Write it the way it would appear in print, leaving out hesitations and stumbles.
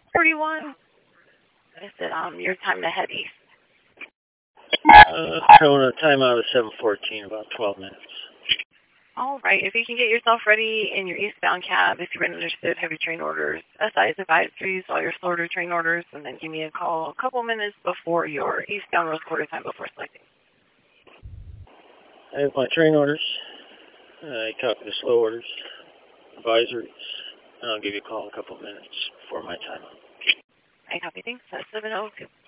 41. I said, your time to head east. Showing a timeout of 7:14, about 12 minutes. All right. If you can get yourself ready in your eastbound cab, if you're interested, heavy train orders, SI's advisories, all your slower train orders, and then give me a call a couple minutes before your eastbound Rose Quarter time before selecting. I have my train orders. I copy the slow orders, advisories, and I'll give you a call in a couple minutes before my timeout. I copy things. That's 702.